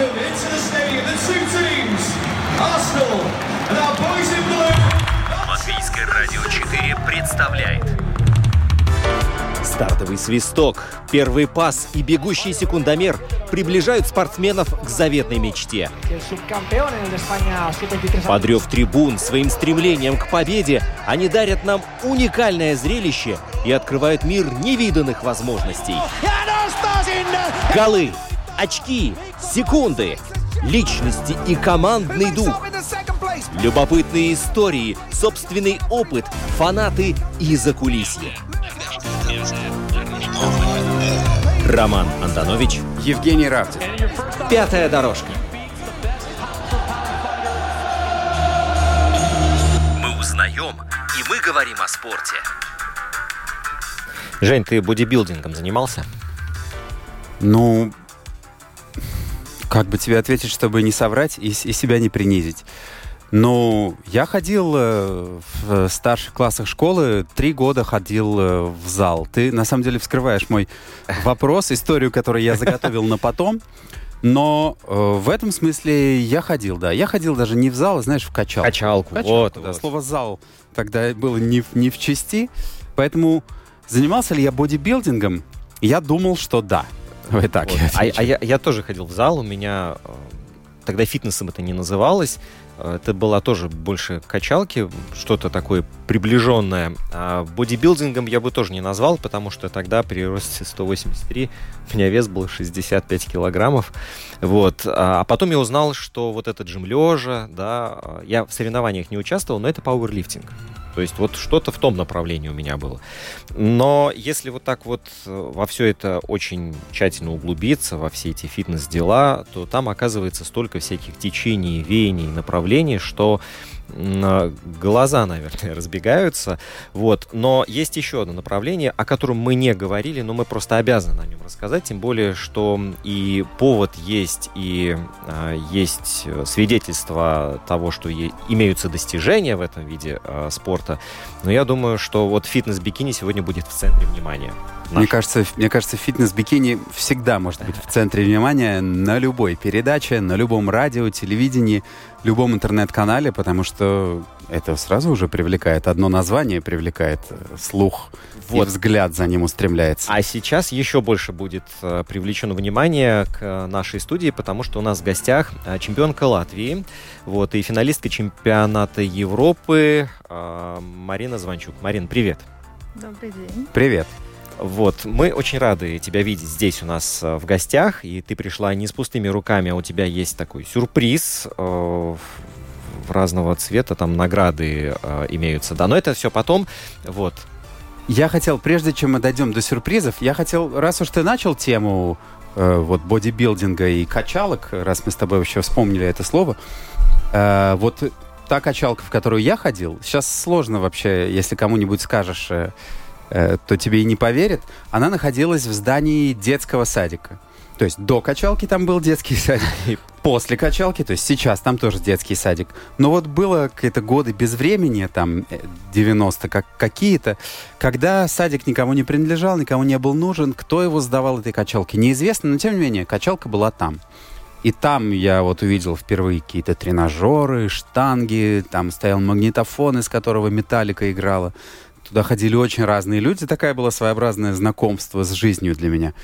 welcome into the stadium the two teams, Arsenal and our boys in blue. Латвийское радио 4 представляет Стартовый свисток, первый пас и бегущий секундомер приближают спортсменов к заветной мечте. Под рев трибун своим стремлением к победе они дарят нам уникальное зрелище и открывают мир невиданных возможностей. Голы, очки, секунды, личности и командный дух. Любопытные истории, собственный опыт, фанаты и закулисье. Роман Антонович, Евгений Равдин. «Пятая дорожка». мы узнаем, и мы говорим о спорте. Жень, ты бодибилдингом занимался? Ну, как бы тебе ответить, чтобы не соврать и себя не принизить. Ну, я ходил в старших классах школы, 3 года ходил в зал. Ты, на самом деле, вскрываешь мой вопрос, историю, которую я заготовил на потом. Но в этом смысле я ходил, да. Я ходил даже не в зал, а, знаешь, в качалку. Качалку, Вот. вот. Слово «зал» тогда было не в чести. Поэтому занимался ли я бодибилдингом? Я думал, что да. Вот так Вот. Я тоже ходил в зал, у меня тогда фитнесом это не называлось. Это была тоже больше качалки, что-то такое приближенное. А бодибилдингом я бы тоже не назвал, потому что тогда при росте 183 у меня вес был 65 килограммов. Вот. А потом я узнал, что вот этот жим лежа, да, я в соревнованиях не участвовал, но это пауэрлифтинг. То есть вот что-то в том направлении у меня было. Но если вот так вот во все это очень тщательно углубиться, во все эти фитнес-дела, то там оказывается столько всяких течений, веяний, направлений, что глаза, наверное, разбегаются. Вот. Но есть еще одно направление, о котором мы не говорили, но мы просто обязаны о нем рассказать, тем более, что и повод есть, и есть свидетельство того, что имеются достижения в этом виде спорта. Но я думаю, что вот фитнес-бикини сегодня будет в центре внимания. Мне кажется, фитнес-бикини всегда может быть в центре внимания на любой передаче, на любом радио, телевидении, любом интернет-канале, потому что это сразу уже привлекает, одно название привлекает слух, вот. И взгляд за ним устремляется. А сейчас еще больше будет привлечено внимание к нашей студии, потому что у нас в гостях чемпионка Латвии, вот, и финалистка чемпионата Европы Марина Звончук. Марин, привет. Добрый день. Привет. Вот, мы очень рады тебя видеть здесь у нас в гостях, и ты пришла не с пустыми руками, а у тебя есть такой сюрприз разного цвета, там награды имеются, да, но это все потом, вот. Я хотел, прежде чем мы дойдем до сюрпризов, раз уж ты начал тему вот бодибилдинга и качалок, раз мы с тобой вообще вспомнили это слово, вот та качалка, в которую я ходил, сейчас сложно вообще, если кому-нибудь скажешь, то тебе и не поверят, она находилась в здании детского садика. То есть до качалки там был детский садик, и после качалки, то есть сейчас там тоже детский садик. Но вот было какие-то годы без времени, там 90 какие-то, когда садик никому не принадлежал, никому не был нужен, кто его сдавал этой качалке, неизвестно, но тем не менее качалка была там. И там я вот увидел впервые какие-то тренажеры, штанги, там стоял магнитофон, из которого Металлика играла. Туда ходили очень разные люди. Такая была своеобразное знакомство с жизнью для меня.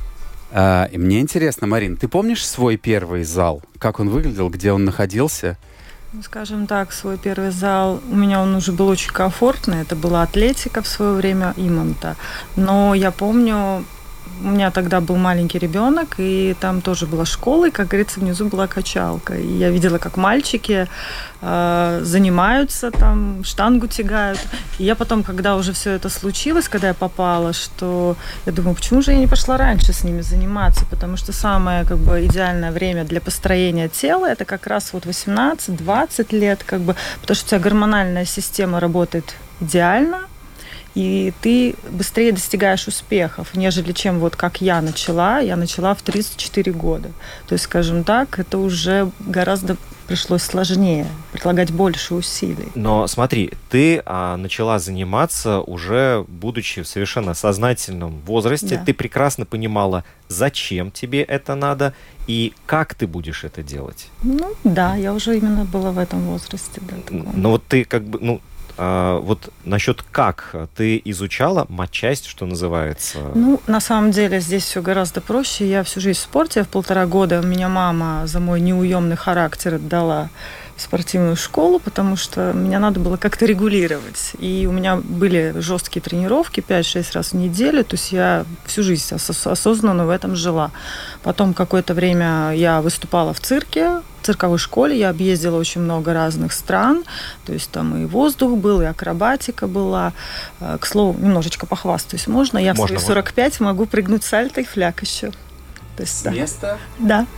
И мне интересно, Марин, ты помнишь свой первый зал? Как он выглядел, где он находился? Скажем так, свой первый зал, у меня он уже был очень комфортный. Это была атлетика в свое время, Иманта. Но я помню, у меня тогда был маленький ребенок, и там тоже была школа, и, как говорится, внизу была качалка. И я видела, как мальчики занимаются там, штангу тягают. И я потом, когда уже все это случилось, когда я попала, что я думаю, почему же я не пошла раньше с ними заниматься? Потому что самое как бы идеальное время для построения тела это как раз вот 18-20 лет, как бы, потому что у тебя гормональная система работает идеально. и ты быстрее достигаешь успехов, нежели чем вот как я начала. Я начала в 34 года. То есть, скажем так, это уже гораздо пришлось сложнее, прилагать больше усилий. Но смотри, ты начала заниматься уже будучи в совершенно сознательном возрасте. Да. Ты прекрасно понимала, зачем тебе это надо и как ты будешь это делать. Ну да, я уже именно была в этом возрасте. Да, но вот ты как бы, вот насчет как ты изучала матчасть, что называется? Ну, на самом деле здесь все гораздо проще. Я всю жизнь в спорте, в 1,5 года меня мама за мой неуемный характер отдала в спортивную школу, потому что меня надо было как-то регулировать. И у меня были жесткие тренировки 5-6 раз в неделю, то есть я всю жизнь осознанно в этом жила. Потом какое-то время я выступала в цирке, в цирковой школе, я объездила очень много разных стран, то есть там и воздух был, и акробатика была. К слову, немножечко похвастаюсь, можно? Я в свои 45 могу прыгнуть сальто и фляг еще. То есть, с места? Да.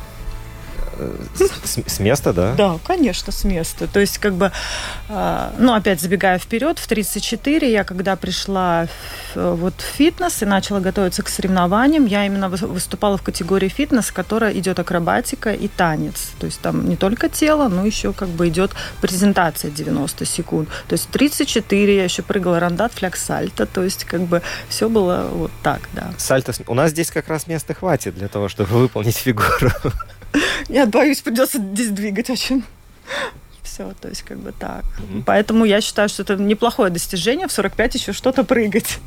С места, да? Да, конечно, с места. То есть, как бы, опять забегая вперед, в 34 я, когда пришла в фитнес и начала готовиться к соревнованиям, я именно выступала в категории фитнес, которая идет акробатика и танец. То есть там не только тело, но еще как бы идет презентация 90 секунд. То есть в 34 я еще прыгала рандат, фляг, сальто. То есть как бы все было вот так, да. Сальто. У нас здесь как раз места хватит для того, чтобы выполнить фигуру. Я боюсь, придется здесь двигать очень. Все, то есть как бы так. Поэтому я считаю, что это неплохое достижение в 45 еще что-то прыгать.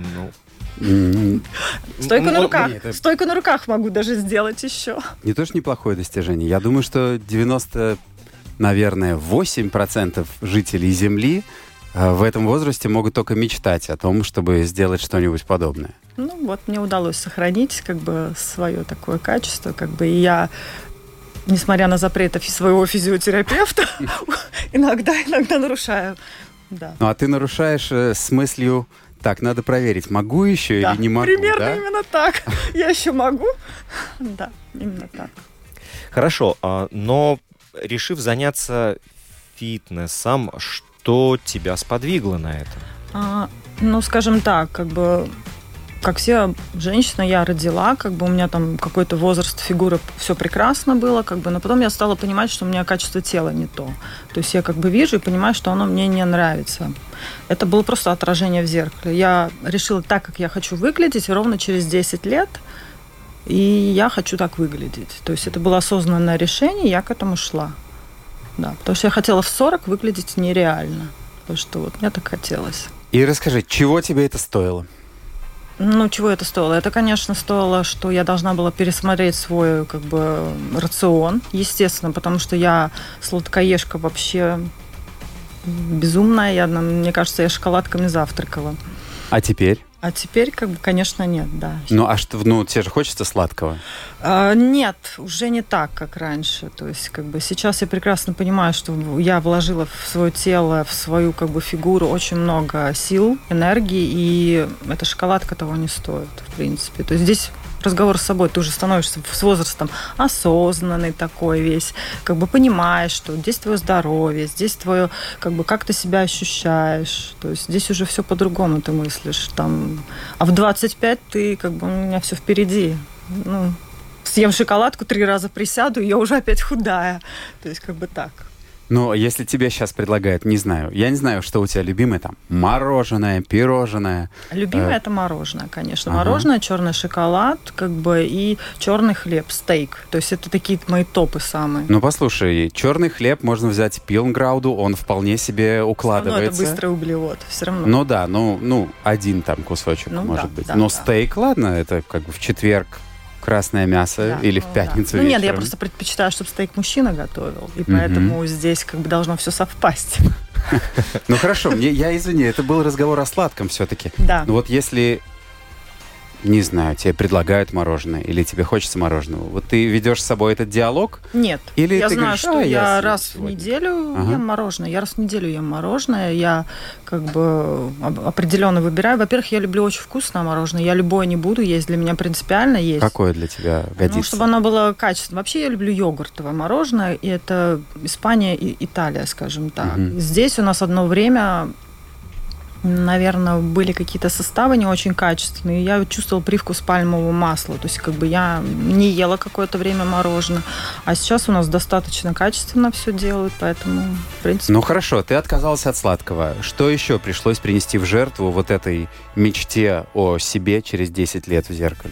Стойку на руках. Стойку на руках могу даже сделать еще. Не то, что неплохое достижение. Я думаю, что 90, наверное, 8% жителей Земли в этом возрасте могут только мечтать о том, чтобы сделать что-нибудь подобное. Ну вот, мне удалось сохранить как бы свое такое качество, как бы, и я, несмотря на запреты своего физиотерапевта, иногда нарушаю. Да. Ну, а ты нарушаешь с мыслью, так, надо проверить, могу еще или не могу, примерно да? именно так. Я еще могу. Да, именно так. Хорошо, но решив заняться фитнесом, что тебя сподвигло на это? Ну, скажем так, как бы, как все женщины, я родила, как бы у меня там какой-то возраст, фигура, все прекрасно было, как бы, но потом я стала понимать, что у меня качество тела не то. То есть я как бы вижу и понимаю, что оно мне не нравится. Это было просто отражение в зеркале. Я решила так, как я хочу выглядеть, ровно через 10 лет, и я хочу так выглядеть. То есть это было осознанное решение, и я к этому шла. Да, потому что я хотела в 40 выглядеть нереально. Потому что вот мне так хотелось. И расскажи, чего тебе это стоило? Ну, чего это стоило? Это, конечно, стоило, что я должна была пересмотреть свой, как бы, рацион, естественно, потому что я сладкоежка вообще безумная. Мне кажется, я шоколадками завтракала. А теперь? А теперь, как бы, конечно, нет, да. Ну, а что, тебе же хочется сладкого? Нет, уже не так, как раньше. То есть, как бы, сейчас я прекрасно понимаю, что я вложила в свое тело, в свою, как бы, фигуру очень много сил, энергии, и эта шоколадка того не стоит, в принципе. То есть здесь разговор с собой, ты уже становишься с возрастом осознанный такой весь, как бы понимаешь, что здесь твое здоровье, здесь твое, как бы, как ты себя ощущаешь. То есть здесь уже все по-другому ты мыслишь. Там. А в 25 ты, как бы, у меня все впереди. Ну, съем шоколадку, 3 раза присяду, и я уже опять худая. То есть как бы так. Но если тебе сейчас предлагают, не знаю, я не знаю, что у тебя любимое там, мороженое, пирожное. Любимое это мороженое, конечно. Мороженое, черный шоколад, как бы, и черный хлеб, стейк. То есть это такие мои топы самые. Ну, послушай, черный хлеб можно взять Пилнграуду, он вполне себе укладывается. Но это быстрый углевод, все равно. Ну да, ну один там кусочек, может быть. Но стейк, ладно, это как бы в четверг. Красное мясо или в пятницу вечером? Нет, я просто предпочитаю, чтобы стейк мужчина готовил. И поэтому здесь как бы должно все совпасть. Ну хорошо, я извини, это был разговор о сладком все-таки. Да. Но вот если, не знаю, тебе предлагают мороженое или тебе хочется мороженого, вот ты ведешь с собой этот диалог? Нет. Или я ты знаю, говоришь, что я раз сегодня. в неделю ем мороженое. Я раз в неделю ем мороженое. Я как бы определенно выбираю. Во-первых, я люблю очень вкусное мороженое. Я любое не буду есть. Для меня принципиально есть. Какое для тебя годится? Ну, чтобы оно было качественное. Вообще я люблю йогуртовое мороженое. И это Испания и Италия, скажем так. Здесь у нас одно время наверное, были какие-то составы не очень качественные. Я чувствовала привкус пальмового масла. То есть как бы я не ела какое-то время мороженое. А сейчас у нас достаточно качественно все делают, поэтому, в принципе... Ну хорошо, ты отказалась от сладкого. Что еще пришлось принести в жертву вот этой мечте о себе через 10 лет в зеркале?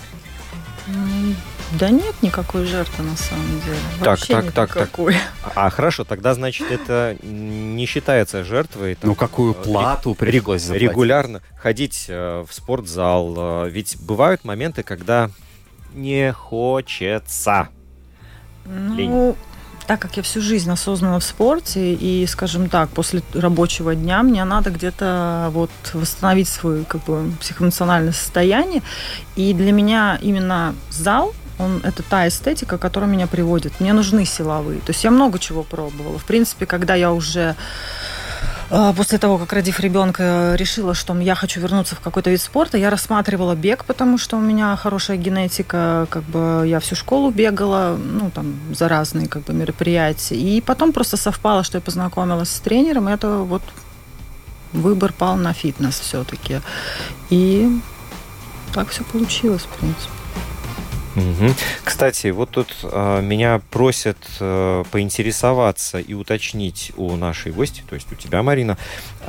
Да нет никакой жертвы на самом деле. Вообще никакой. Хорошо, тогда, значит, это не считается жертвой. Ну, какую плату пришлось заплатить? Регулярно ходить в спортзал. Ведь бывают моменты, когда не хочется. Ну, так как я всю жизнь осознанно в спорте, и, скажем так, после рабочего дня мне надо где-то вот восстановить свое как бы психоэмоциональное состояние. И для меня именно зал, это та эстетика, которая меня приводит. Мне нужны силовые. То есть я много чего пробовала. В принципе, когда я уже после того, как, родив ребенка, решила, что я хочу вернуться в какой-то вид спорта, я рассматривала бег, потому что у меня хорошая генетика, как бы я всю школу бегала, ну, там, за разные, как бы, мероприятия. И потом просто совпало, что я познакомилась с тренером, и это вот выбор пал на фитнес все-таки. И так все получилось, в принципе. Угу. Кстати, вот тут меня просят поинтересоваться и уточнить у нашей гости, то есть у тебя, Марина,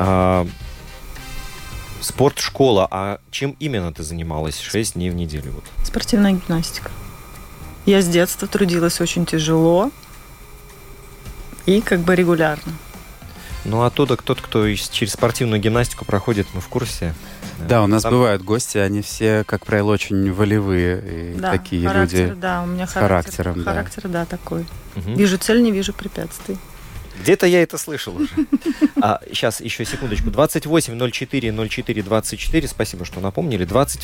спортшкола, а чем именно ты занималась 6 дней в неделю? Вот? Спортивная гимнастика. Я с детства трудилась очень тяжело и как бы регулярно. Ну, оттуда тот, кто через спортивную гимнастику проходит, мы в курсе. Да, у нас бывают гости, они все, как правило, очень волевые. И такие люди. Да, у меня характером. Характер, да, такой. Угу. Вижу цель, не вижу препятствий. Где-то я это слышал уже. Сейчас, еще секундочку. 28040424. Спасибо, что напомнили.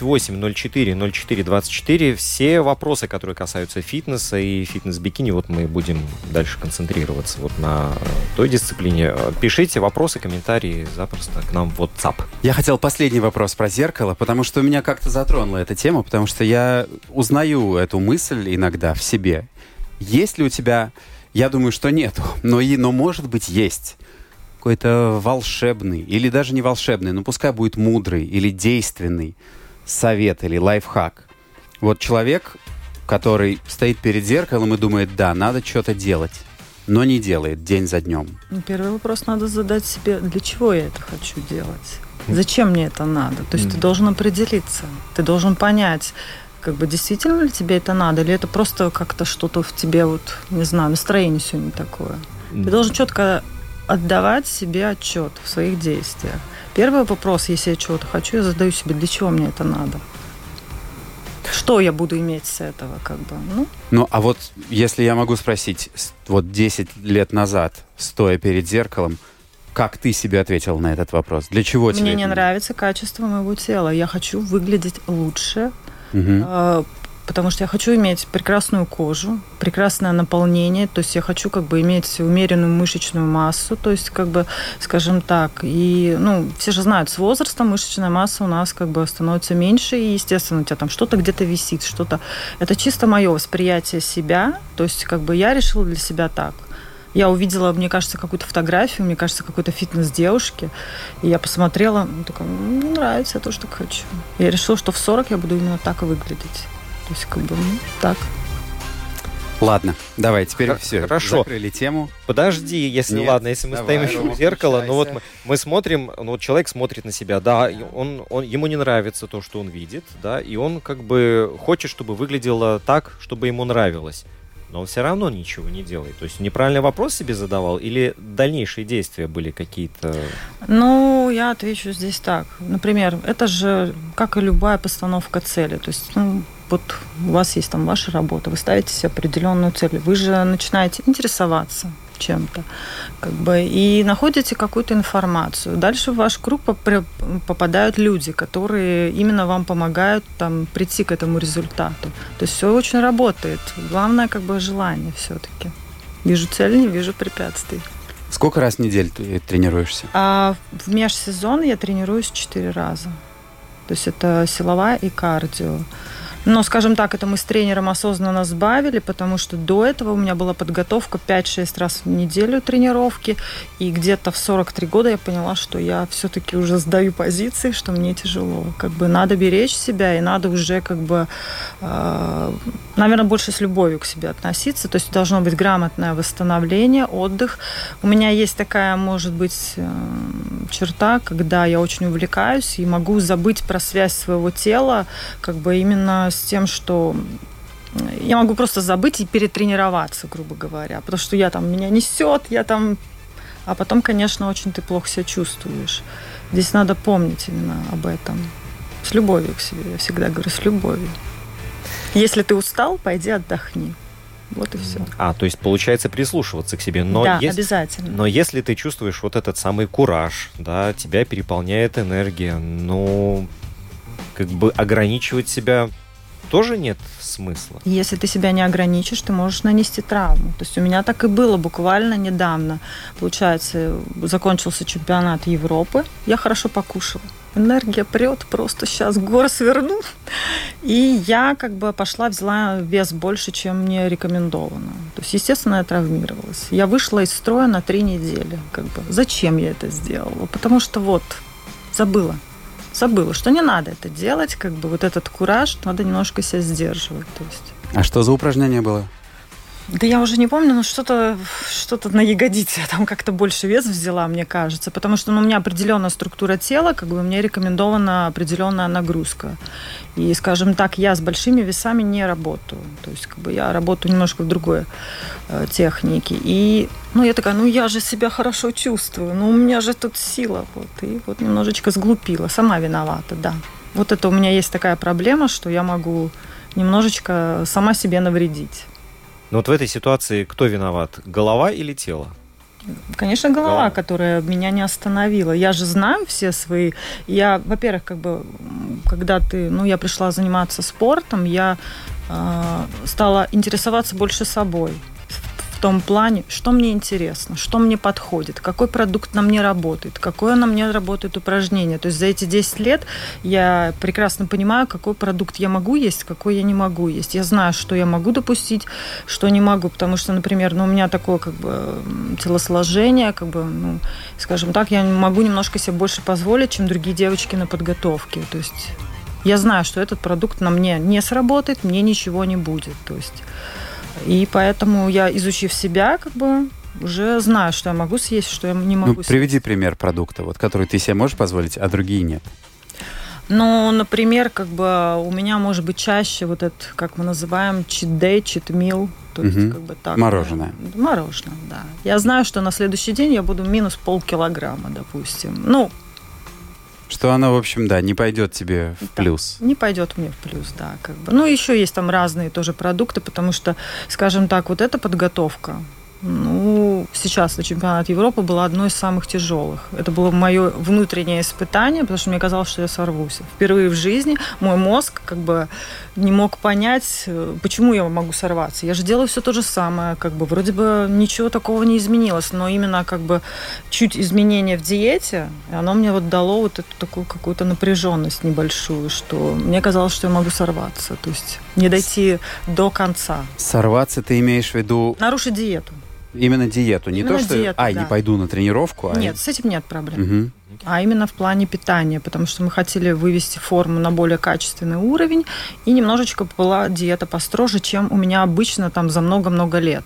28040424. Все вопросы, которые касаются фитнеса и фитнес-бикини, вот мы будем дальше концентрироваться вот на той дисциплине. Пишите вопросы, комментарии запросто к нам в WhatsApp. Я хотел последний вопрос про зеркало, потому что меня как-то затронула эта тема, потому что я узнаю эту мысль иногда в себе. Есть ли у тебя... Я думаю, что нету, но может быть, есть какой-то волшебный, или даже не волшебный, но пускай будет мудрый или действенный совет или лайфхак. Вот человек, который стоит перед зеркалом и думает, да, надо что-то делать, но не делает день за днем. Первый вопрос надо задать себе, для чего я это хочу делать? Зачем мне это надо? То есть ты должен определиться, ты должен понять, как бы действительно ли тебе это надо, или это просто как-то что-то в тебе, вот, не знаю, настроение сегодня такое. Ты должен четко отдавать себе отчет в своих действиях. Первый вопрос, если я чего-то хочу, я задаю себе, для чего мне это надо? Что я буду иметь с этого, как бы, Ну, а вот если я могу спросить, вот 10 лет назад, стоя перед зеркалом, как ты себе ответил на этот вопрос? Для чего тебе? Мне не нравится качество моего тела. Я хочу выглядеть лучше, потому что я хочу иметь прекрасную кожу, прекрасное наполнение, то есть я хочу как бы иметь умеренную мышечную массу, то есть как бы, скажем так, и, все же знают, с возрастом мышечная масса у нас как бы становится меньше, и, естественно, у тебя там что-то где-то висит, что-то. Это чисто мое восприятие себя, то есть как бы я решила для себя так. Я увидела, мне кажется, какую-то фотографию, мне кажется, какой-то фитнес девушки. И я посмотрела, такая, нравится, я тоже так хочу. Я решила, что в 40 я буду именно так и выглядеть. То есть, как бы, так. Ладно, давай, теперь все, хорошо. Закрыли тему. Подожди, если мы стоим еще у зеркала, вот мы смотрим, вот человек смотрит на себя, да, ему не нравится то, что он видит, да, и он как бы хочет, чтобы выглядело так, чтобы ему нравилось. Но он все равно ничего не делает. То есть неправильный вопрос себе задавал или дальнейшие действия были какие-то? Я отвечу здесь так. Например, это же, как и любая постановка цели. То есть, вот у вас есть там ваша работа, вы ставите себе определенную цель, вы же начинаете интересоваться чем-то, как бы, и находите какую-то информацию. Дальше в ваш круг попадают люди, которые именно вам помогают там прийти к этому результату. То есть все очень работает. Главное, как бы, желание все-таки. Вижу цель, не вижу препятствий. Сколько раз в неделю ты тренируешься? В межсезон я тренируюсь 4 раза. То есть это силовая и кардио. Но, скажем так, это мы с тренером осознанно сбавили, потому что до этого у меня была подготовка 5-6 раз в неделю тренировки, и где-то в 43 года я поняла, что я все-таки уже сдаю позиции, что мне тяжело. Как бы надо беречь себя, и надо уже как бы, наверное, больше с любовью к себе относиться, то есть должно быть грамотное восстановление, отдых. У меня есть такая, может быть, черта, когда я очень увлекаюсь и могу забыть про связь своего тела, как бы именно с тем, что я могу просто забыть и перетренироваться, грубо говоря, потому что меня несет, а потом, конечно, очень ты плохо себя чувствуешь. Здесь надо помнить именно об этом. С любовью к себе, я всегда говорю, с любовью. Если ты устал, пойди отдохни. Вот и все. То есть, получается, прислушиваться к себе. Да, обязательно. Но если ты чувствуешь вот этот самый кураж, да, тебя переполняет энергия, как бы ограничивать себя тоже нет смысла. Если ты себя не ограничишь, ты можешь нанести травму. То есть у меня так и было буквально недавно. Получается, закончился чемпионат Европы, я хорошо покушала. Энергия прет, просто сейчас горы сверну. И я как бы взяла вес больше, чем мне рекомендовано. То есть, естественно, я травмировалась. Я вышла из строя на 3 недели. Зачем я это сделала? Потому что забыла, что не надо это делать, вот этот кураж, надо немножко себя сдерживать. То есть. А что за упражнение было? Да я уже не помню, но что-то на ягодице я там как-то больше вес взяла, мне кажется, потому что у меня определенная структура тела, мне рекомендована определенная нагрузка. И, скажем так, я с большими весами не работаю. То есть я работаю немножко в другой технике. И я такая, я же себя хорошо чувствую, у меня же тут сила. И немножечко сглупила, сама виновата, да. Это у меня есть такая проблема, что я могу немножечко сама себе навредить. Но в этой ситуации кто виноват? Голова или тело? Конечно, голова, которая меня не остановила. Я же знаю все свои... Я, во-первых, когда я пришла заниматься спортом, я стала интересоваться больше собой. В том плане, что мне интересно, что мне подходит, какой продукт на мне работает, какое на мне работает упражнение. То есть за эти 10 лет я прекрасно понимаю, какой продукт я могу есть, какой я не могу есть. Я знаю, что я могу допустить, что не могу, потому что, например, у меня такое телосложение, скажем так, я могу немножко себе больше позволить, чем другие девочки на подготовке. То есть я знаю, что этот продукт на мне не сработает, мне ничего не будет. То есть и поэтому я, изучив себя, уже знаю, что я могу съесть, что я не могу съесть. Приведи пример продукта, который ты себе можешь позволить, а другие нет. Например, у меня может быть чаще этот, как мы называем, cheat day, cheat meal. То есть, так. Мороженое. Мороженое, да. Я знаю, что на следующий день я буду минус полкилограмма, допустим. Что оно, в общем, не пойдет тебе в плюс. Не пойдет мне в плюс, да. Еще есть там разные тоже продукты, потому что, скажем так, эта подготовка, сейчас на чемпионат Европы была одной из самых тяжелых. Это было мое внутреннее испытание, потому что мне казалось, что я сорвусь. Впервые в жизни мой мозг не мог понять, почему я могу сорваться. Я же делаю все то же самое, вроде бы ничего такого не изменилось, но именно чуть изменение в диете, оно мне дало эту такую какую-то напряженность небольшую, что мне казалось, что я могу сорваться, то есть не дойти до конца. Сорваться ты имеешь в виду? Нарушить диету. Именно диету, не именно то, что диету, не пойду на тренировку. Нет, с этим нет проблем. А именно в плане питания, потому что мы хотели вывести форму на более качественный уровень, и немножечко была диета построже, чем у меня обычно за много-много лет.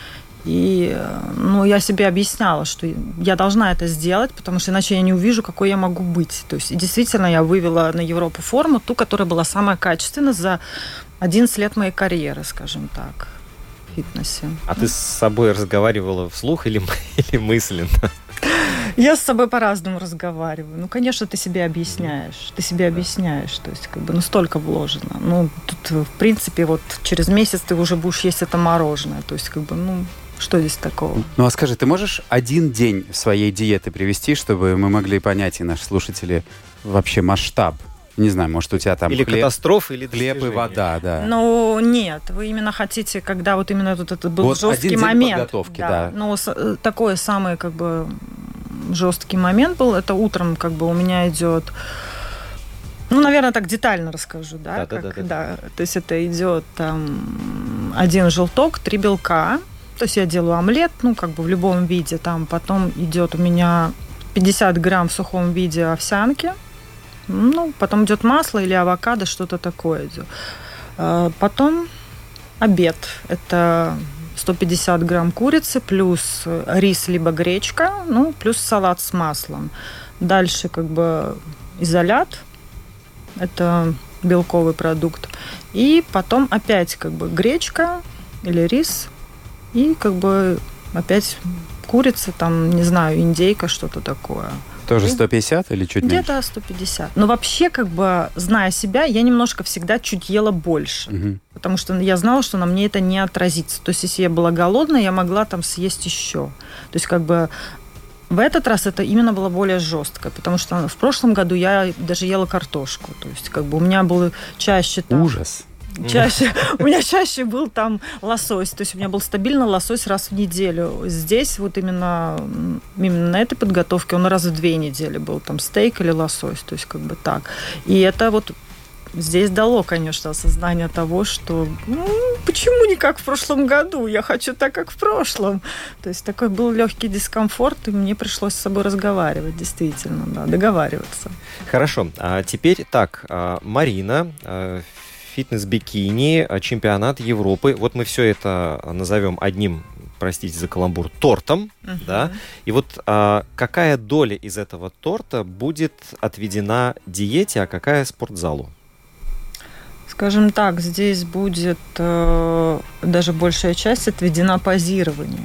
И я себе объясняла, что я должна это сделать, потому что иначе я не увижу, какой я могу быть. То есть, и действительно, я вывела на Европу форму, ту, которая была самая качественная за 11 лет моей карьеры, скажем так. Фитнесе. А ты с собой разговаривала вслух или мысленно? Я с собой по-разному разговариваю. Конечно, ты себе объясняешь. То есть, столько вложено. Тут, в принципе, через месяц ты уже будешь есть это мороженое. То есть, что здесь такого? А скажи, ты можешь один день своей диеты привести, чтобы мы могли понять, и наши слушатели, вообще масштаб? Не знаю, может, у тебя там или катастрофа, или хлеб и вода, да. Нет, вы именно хотите, когда именно это был жесткий момент. Подготовки, да. Такой самый, жесткий момент был. Это утром, у меня идет Ну, наверное, так детально расскажу, да? Да. То есть это идет там 1 желток, 3 белка. То есть я делаю омлет, ну, как бы в любом виде. Там потом идет у меня 50 грамм в сухом виде овсянки. Ну, потом идет масло или авокадо, что-то такое идет. Потом обед. Это 150 грамм курицы, плюс рис либо гречка, ну, плюс салат с маслом. Дальше как бы изолят. Это белковый продукт. И потом опять как бы гречка или рис. И как бы опять курица, там, не знаю, индейка, что-то такое. Тоже 150 или чуть меньше? Где-то 150. Но вообще, как бы, зная себя, я немножко всегда чуть ела больше. Потому что я знала, что на мне это не отразится. То есть, если я была голодная, я могла там съесть еще. То есть, как бы, в этот раз это именно было более жестко. Потому что в прошлом году я даже ела картошку. То есть, как бы, у меня было чаще там... Ужас. У меня чаще был там лосось. То есть у меня был стабильно лосось раз в неделю. Здесь вот именно на этой подготовке он раз в 2 недели был. Там стейк или лосось. То есть как бы так. И это вот здесь дало, конечно, осознание того, что почему не как в прошлом году? Я хочу так, как в прошлом. То есть такой был легкий дискомфорт, и мне пришлось с собой разговаривать, действительно, да, договариваться. Хорошо. А теперь так, Марина... фитнес-бикини, чемпионат Европы. Вот мы все это назовем одним, простите за каламбур, тортом. Да? И вот какая доля из этого торта будет отведена диете, а какая спортзалу? Скажем так, здесь будет даже большая часть отведена позированию.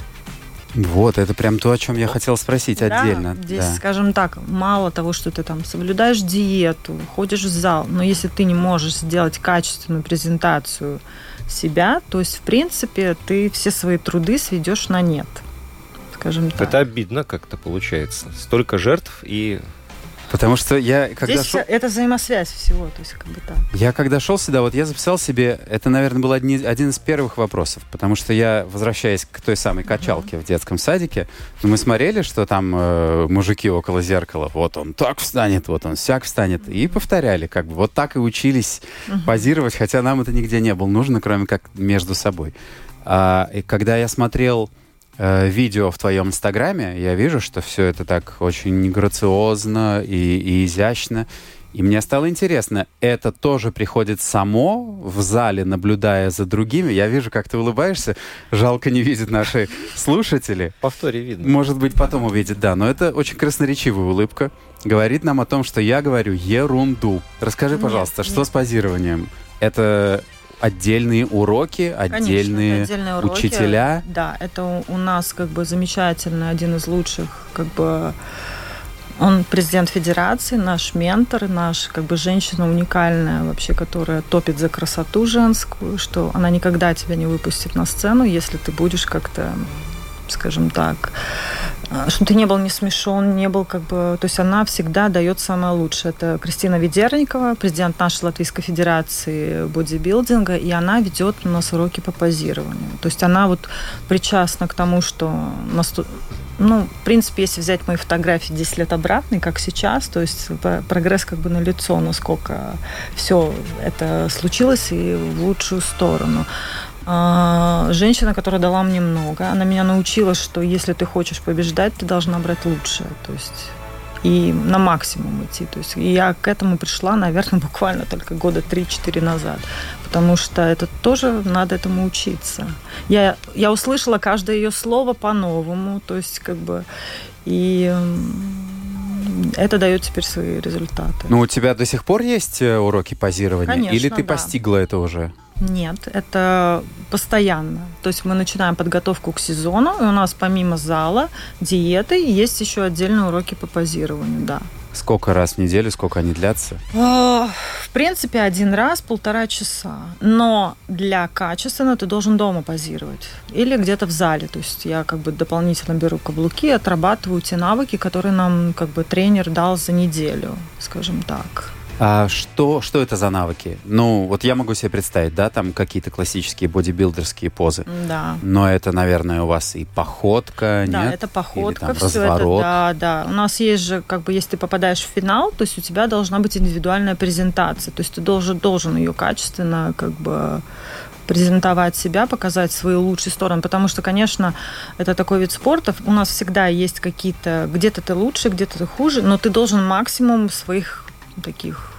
Вот, это прям то, о чем я хотела спросить отдельно. Здесь, скажем так, мало того, что ты там соблюдаешь диету, ходишь в зал, но если ты не можешь сделать качественную презентацию себя, то есть, в принципе, ты все свои труды сведешь на нет. Скажем так. Это обидно как-то получается. Столько жертв и... Потому что я когда здесь это взаимосвязь всего, то есть как бы так. Я когда шел сюда, вот я записал себе, это, наверное, был один из первых вопросов, потому что я, возвращаясь к той самой качалке в детском садике, мы смотрели, что там мужики около зеркала, вот он так встанет, вот он сяк встанет, и повторяли, как бы вот так и учились позировать, хотя нам это нигде не было нужно, кроме как между собой. И когда я смотрел видео в твоем инстаграме, я вижу, что все это так очень грациозно и изящно. И мне стало интересно, это тоже приходит само в зале, наблюдая за другими? Я вижу, как ты улыбаешься. Жалко, не видят наши слушатели. Повторе видно. Может быть, потом увидят, да. Но это очень красноречивая улыбка. Говорит нам о том, что я говорю ерунду. Расскажи, пожалуйста, что с позированием? Это... отдельные уроки, отдельные уроки. Учителя. Да, это у нас как бы замечательный, один из лучших, как бы он президент федерации, наш ментор, наш как бы женщина уникальная вообще, которая топит за красоту женскую, что она никогда тебя не выпустит на сцену, если ты будешь как-то, скажем так, чтобы ты не был не смешон, не был как бы... То есть она всегда дает самое лучшее. Это Кристина Ведерникова, президент нашей Латвийской Федерации бодибилдинга, и она ведет у нас уроки по позированию. То есть она вот причастна к тому, что... Ну, в принципе, если взять мои фотографии 10 лет обратно, как сейчас, то есть прогресс как бы налицо, насколько все это случилось и в лучшую сторону. Женщина, которая дала мне много, она меня научила, что если ты хочешь побеждать, ты должна брать лучшее, то есть и на максимум идти. То есть и я к этому пришла, наверное, буквально только года 3-4 назад, потому что это тоже надо этому учиться. Я услышала каждое ее слово по-новому, то есть как бы и это дает теперь свои результаты. Ну, у тебя до сих пор есть уроки позирования? Конечно, или ты да. постигла это уже? Нет, это постоянно. То есть мы начинаем подготовку к сезону, и у нас помимо зала, диеты, есть еще отдельные уроки по позированию, да. Сколько раз в неделю, сколько они длятся? В принципе, 1 раз 1,5 часа. Но для качественно ты должен дома позировать. Или где-то в зале. То есть я как бы дополнительно беру каблуки, отрабатываю те навыки, которые нам как бы тренер дал за неделю, скажем так. А что это за навыки? Ну, вот я могу себе представить, да, там какие-то классические бодибилдерские позы. Да. Но это, наверное, у вас и походка, Да, нет? это походка, или, там, все разворот. это, да. У нас есть же, как бы, если ты попадаешь в финал, то есть у тебя должна быть индивидуальная презентация. То есть ты должен ее качественно, как бы, презентовать себя, показать свои лучшие стороны, потому что, конечно, это такой вид спорта, у нас всегда есть какие-то, где-то ты лучше, где-то ты хуже, но ты должен максимум своих таких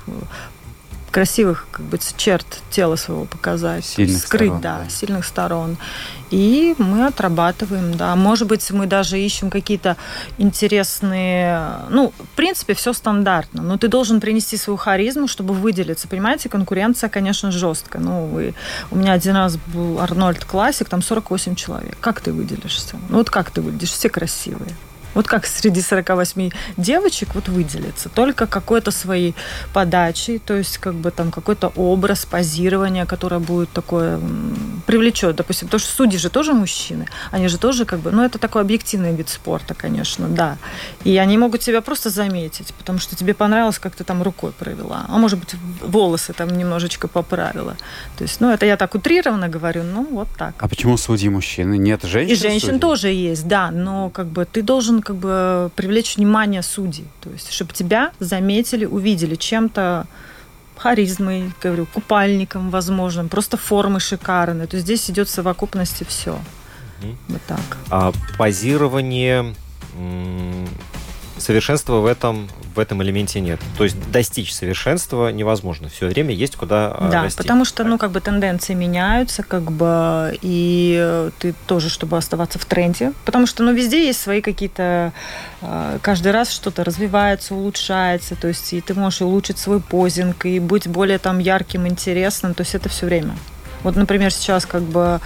красивых, как бы, черт тела своего показать, Сильных скрыть, сторон, да, да. сильных сторон. И мы отрабатываем, да. Может быть, мы даже ищем какие-то интересные... Ну, в принципе, все стандартно, но ты должен принести свою харизму, чтобы выделиться. Понимаете, конкуренция, конечно, жесткая. Ну, у меня один раз был Арнольд Классик, там 48 человек. Как ты выделишься? Ну, вот как ты выглядишь? Все красивые. Вот как среди 48 девочек вот выделиться? Только какой-то своей подачей, то есть как бы там какой-то образ, позирование, которое будет такое, привлечет, допустим, потому что судьи же тоже мужчины, они же тоже как бы, ну это такой объективный вид спорта, конечно, да. И они могут тебя просто заметить, потому что тебе понравилось, как ты там рукой провела, а может быть волосы там немножечко поправила. То есть, ну это я так утрированно говорю, ну вот так. А почему судьи мужчины? Нет женщин? И женщин тоже есть, да, но как бы ты должен как бы привлечь внимание судей, то есть чтобы тебя заметили, увидели чем-то, харизмой, говорю, купальником, возможно, просто формы шикарные. То есть здесь идет в совокупности все. Вот так. А позирование, совершенства в этом элементе нет. То есть достичь совершенства невозможно. Все время есть куда да, расти. Потому что, ну, как бы тенденции меняются, как бы, и ты тоже, чтобы оставаться в тренде. Потому что, ну, везде есть свои какие-то... Каждый раз что-то развивается, улучшается. То есть и ты можешь улучшить свой позинг и быть более там ярким, интересным. То есть это все время. Вот, например, сейчас как бы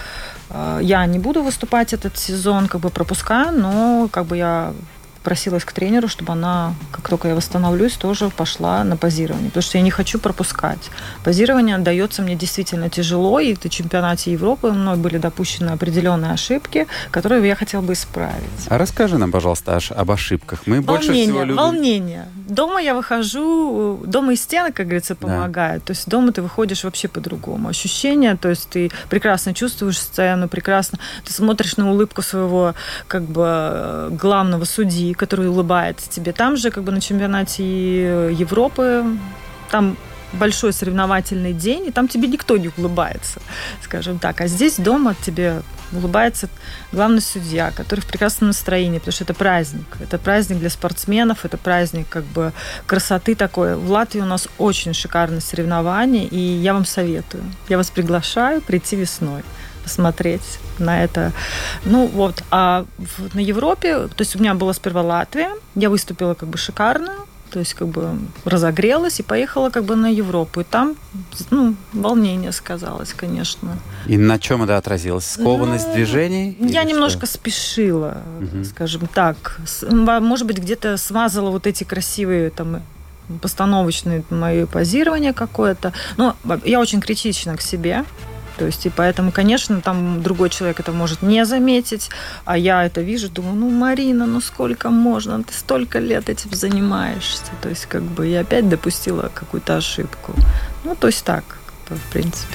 я не буду выступать этот сезон, как бы пропускаю, но как бы я просилась к тренеру, чтобы она, как только я восстановлюсь, тоже пошла на позирование. Потому что я не хочу пропускать. Позирование дается мне действительно тяжело, и в чемпионате Европы мной были допущены определенные ошибки, которые я хотела бы исправить. А расскажи нам, пожалуйста, аж об ошибках. Мы больше всего любим... Волнение. Дома я выхожу, дома и стены, как говорится, помогают. Да. То есть дома ты выходишь вообще по-другому. Ощущения, то есть ты прекрасно чувствуешь сцену, прекрасно. Ты смотришь на улыбку своего, как бы, главного судьи, который улыбается тебе. Там же, как бы, на чемпионате Европы, там большой соревновательный день, и там тебе никто не улыбается, скажем так. А здесь дома тебе улыбается главный судья, который в прекрасном настроении, потому что это праздник. Это праздник для спортсменов, это праздник, как бы, красоты такой. В Латвии у нас очень шикарные соревнования, и я вам советую. Я вас приглашаю прийти весной, посмотреть на это. Ну вот, а на Европе, то есть у меня была сперва Латвия, я выступила как бы шикарно, то есть как бы разогрелась и поехала как бы на Европу. И там, ну, волнение сказалось, конечно. И на чем это отразилось? Скованность движений? Я немножко спешила, скажем так. Может быть, где-то смазала вот эти красивые там постановочные мои позирования какое-то. Но я очень критична к себе. То есть, и поэтому, конечно, там другой человек это может не заметить, а я это вижу, думаю, ну, Марина, ну сколько можно, ты столько лет этим занимаешься. То есть, как бы, я опять допустила какую-то ошибку. Ну, то есть так, как бы, в принципе.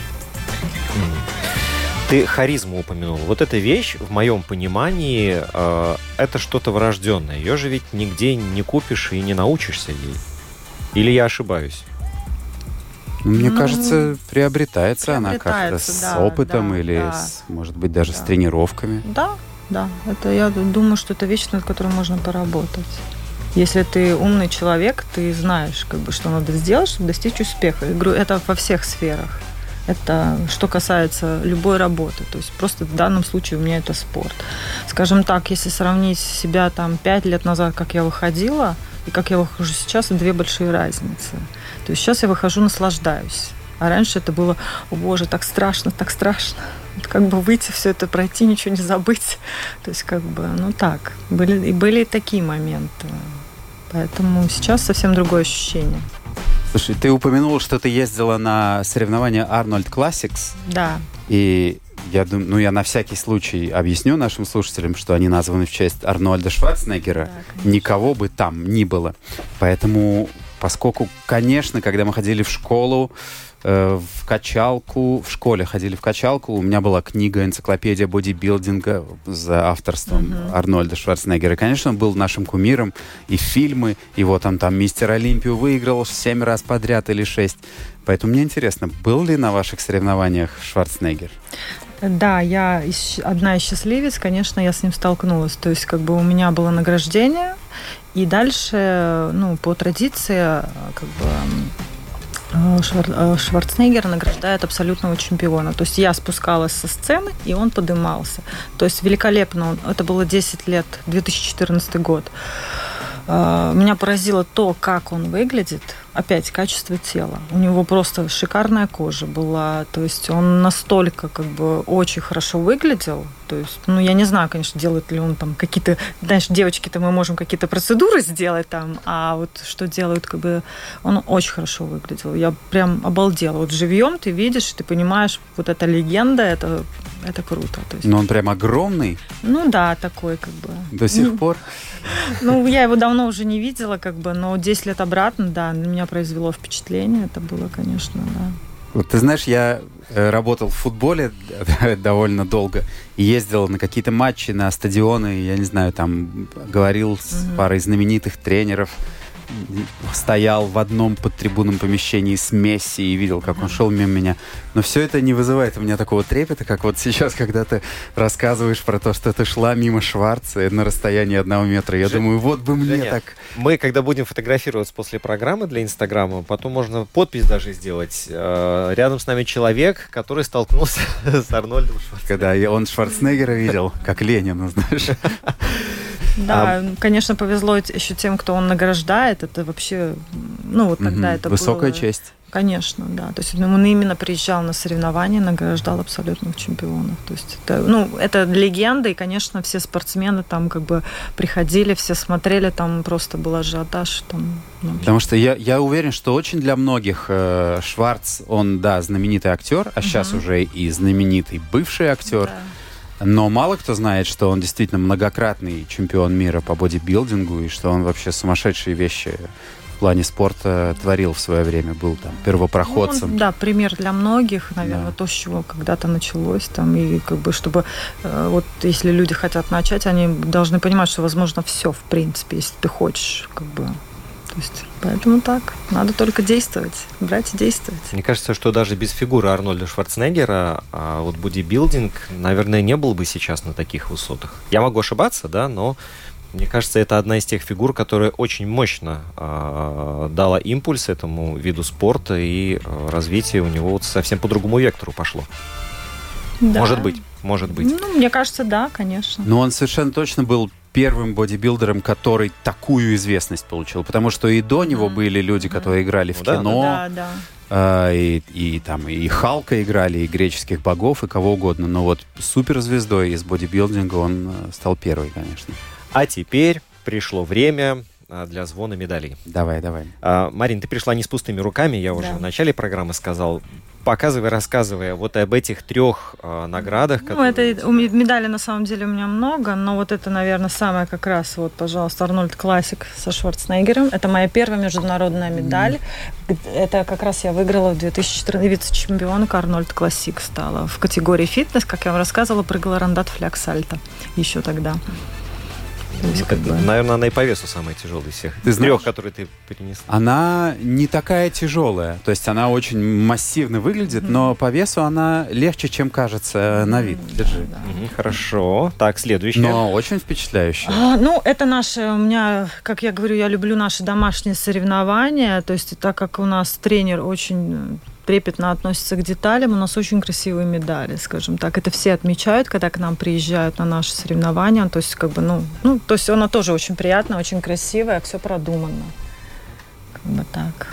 Ты харизму упомянул. Вот эта вещь, в моем понимании, это что-то врожденное. Ее же ведь нигде не купишь и не научишься ей. Или я ошибаюсь? Мне кажется, приобретается она как-то с да, опытом да, или, может быть, даже с тренировками. Да. Это, я думаю, что это вещь, над которой можно поработать. Если ты умный человек, ты знаешь, как бы, что надо сделать, чтобы достичь успеха. Я говорю, это во всех сферах. Это что касается любой работы. То есть просто в данном случае у меня это спорт. Скажем так, если сравнить себя там 5 лет назад, как я выходила, и как я выхожу сейчас, две большие разницы. То есть сейчас я выхожу, наслаждаюсь. А раньше это было, о боже, так страшно, так страшно. Вот как бы выйти, все это пройти, ничего не забыть. То есть как бы, ну так. Были и такие моменты. Поэтому сейчас совсем другое ощущение. Слушай, ты упомянула, что ты ездила на соревнования Arnold Classics. Да. И я думаю, ну я на всякий случай объясню нашим слушателям, что они названы в честь Арнольда Шварценеггера. Да, никого бы там ни было. Поэтому поскольку, конечно, когда мы ходили в школу, в школе ходили в качалку, у меня была книга «Энциклопедия бодибилдинга» за авторством Арнольда Шварценеггера. И, конечно, он был нашим кумиром, и фильмы, и вот он там «Мистер Олимпию» выиграл 7 раз подряд или 6. Поэтому мне интересно, был ли на ваших соревнованиях Шварценеггер? Да, я одна из счастливец, конечно, я с ним столкнулась. То есть, как бы у меня было награждение, и дальше, по традиции, как бы Шварценеггер награждает абсолютного чемпиона. То есть я спускалась со сцены, и он подымался. То есть великолепно. Это было 10 лет, 2014 год. Меня поразило то, как он выглядит. Опять, качество тела. У него просто шикарная кожа была. То есть он настолько как бы очень хорошо выглядел. То есть, я не знаю, конечно, делает ли он там какие-то... Знаешь, девочки-то мы можем какие-то процедуры сделать там, а вот что делают, как бы... Он очень хорошо выглядел. Я прям обалдела. Вот живьем ты видишь, ты понимаешь, вот эта легенда, это круто. То есть... Но он прям огромный? Да, такой как бы... До сих пор? Я его давно уже не видела, как бы, но 10 лет обратно, да, на меня произвело впечатление. Это было, конечно, да. Вот ты знаешь, я работал в футболе довольно долго и ездил на какие-то матчи, на стадионы, я не знаю, там говорил с парой знаменитых тренеров, стоял в одном подтрибунном помещении с Месси и видел, как он шел мимо меня. Но все это не вызывает у меня такого трепета, как вот сейчас, когда ты рассказываешь про то, что ты шла мимо Шварца на расстоянии 1 метра. Я думаю, вот бы мне так... Мы, когда будем фотографироваться после программы для Инстаграма, потом можно подпись даже сделать. Рядом с нами человек, который столкнулся с Арнольдом Шварценеггером. Когда он Шварценеггера видел, как Ленина, знаешь. Да, конечно, повезло еще тем, кто он награждает. Это вообще, тогда это высокая было... честь. Конечно, да. То есть он именно приезжал на соревнования, награждал абсолютных чемпионов. То есть это легенда, и, конечно, все спортсмены там как бы приходили, все смотрели, там просто был ажиотаж. Потому что я уверен, что очень для многих Шварц, он, да, знаменитый актер, а сейчас уже и знаменитый бывший актер. Да. Но мало кто знает, что он действительно многократный чемпион мира по бодибилдингу, и что он вообще сумасшедшие вещи в плане спорта творил в свое время, был там первопроходцем. Да, пример для многих, наверное, то, с чего когда-то началось. Там, и как бы, чтобы вот если люди хотят начать, они должны понимать, что возможно все, в принципе, если ты хочешь, как бы. То есть, поэтому так, надо только действовать, брать и действовать. Мне кажется, что даже без фигуры Арнольда Шварценеггера вот бодибилдинг, наверное, не был бы сейчас на таких высотах. Я могу ошибаться, да, но мне кажется, это одна из тех фигур, которая очень мощно дала импульс этому виду спорта, и развитие у него вот совсем по другому вектору пошло. Да. Может быть. Мне кажется, да, конечно. Но он совершенно точно был первым бодибилдером, который такую известность получил. Потому что и до него были люди, которые играли в кино. Да. И Халка играли, и греческих богов, и кого угодно. Но вот суперзвездой из бодибилдинга он стал первый, конечно. А теперь пришло время для звона медалей. Давай. Марин, ты пришла не с пустыми руками, я уже в начале программы сказал. Показывай, рассказывай вот об этих 3 наградах. Медалей на самом деле у меня много, но вот это, наверное, самая как раз, вот, пожалуйста, Арнольд Классик со Шварценеггером. Это моя первая международная медаль. Это как раз я выиграла в 2014 вице-чемпионка Арнольд Классик стала. В категории фитнес, как я вам рассказывала, прыгала рандат фляг сальто еще тогда. Наверное, она и по весу самая тяжелая из всех. Из 3, которые ты перенесла. Она не такая тяжелая. То есть она очень массивно выглядит, но по весу она легче, чем кажется на вид. Держи. Да. Хорошо. Так, следующая. Но очень впечатляющая. Это наше, у меня, как я говорю, я люблю наши домашние соревнования. То есть так как у нас тренер очень трепетно относится к деталям, у нас очень красивые медали, скажем так. Это все отмечают, когда к нам приезжают на наши соревнования. То есть, как бы, то есть она тоже очень приятная, очень красивая, все продумано. Как бы так.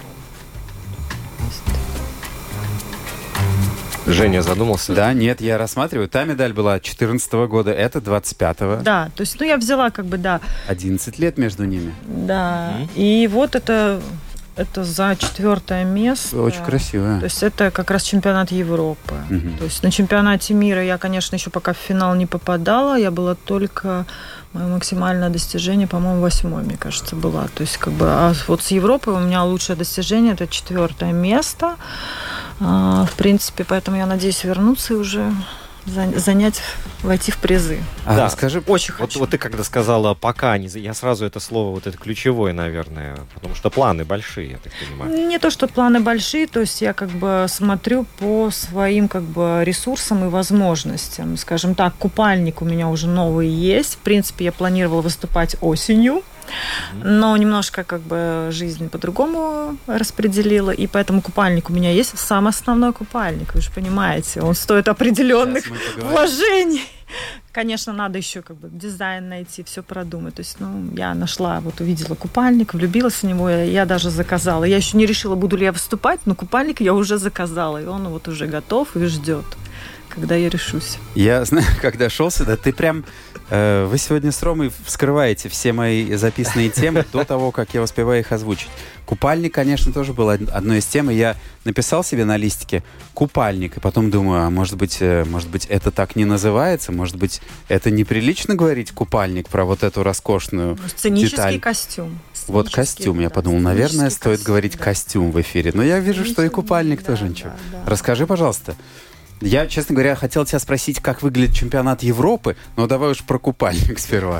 Женя задумался? Да, нет, я рассматриваю. Та медаль была 2014 года, это 25-го. Да, то есть, я взяла, как бы, да. 11 лет между ними. Да, и вот это... Это за 4 место. Очень красиво. То есть это как раз чемпионат Европы. То есть на чемпионате мира я, конечно, еще пока в финал не попадала. Я была только... Мое максимальное достижение, по-моему, 8-е, мне кажется, была. То есть, а вот с Европы у меня лучшее достижение – это 4 место. В принципе, поэтому я надеюсь вернуться и уже войти в призы. Да, скажи, очень хочу. Вот ты когда сказала «пока», я сразу это слово, вот это ключевое, наверное, потому что планы большие, я так понимаю. Не то, что планы большие, то есть я смотрю по своим ресурсам и возможностям. Скажем так, купальник у меня уже новый есть. В принципе, я планировала выступать осенью. Но немножко жизнь по-другому распределила, и поэтому купальник у меня есть. Самый основной купальник, вы же понимаете, он стоит определенных вложений. Конечно, надо еще дизайн найти, все продумать. То есть, я нашла, увидела купальник, влюбилась в него, я даже заказала. Я еще не решила, буду ли я выступать, но купальник я уже заказала, и он уже готов и ждет, когда я решусь. Я знаю, когда шел сюда, ты прям... Вы сегодня с Ромой вскрываете все мои записанные темы до того, как я успеваю их озвучить. Купальник, конечно, тоже был одной из тем. Я написал себе на листике «купальник», и потом думаю, может быть, это так не называется? Может быть, это неприлично говорить «купальник» про вот эту роскошную сценический деталь? костюм. Вот костюм. Я подумал, наверное, стоит говорить «костюм» в эфире. Но я вижу, что и купальник тоже ничего. Да. Расскажи, пожалуйста. Я, честно говоря, хотел тебя спросить, как выглядит чемпионат Европы, но давай уж про купальник сперва.